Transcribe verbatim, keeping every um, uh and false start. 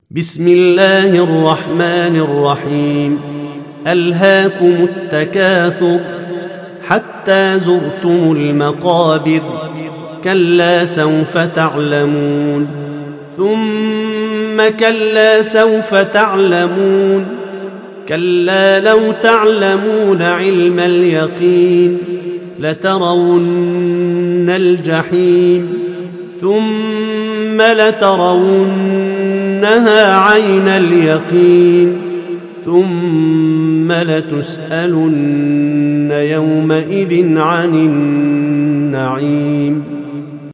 بسم الله الرحمن الرحيم. ألهاكم التكاثر حتى زرتم المقابر، كلا سوف تعلمون ثم كلا سوف تعلمون، كلا لو تعلمون علم اليقين لترون الجحيم ثم لترونها عين اليقين ثم لتسألن يومئذ عن النعيم.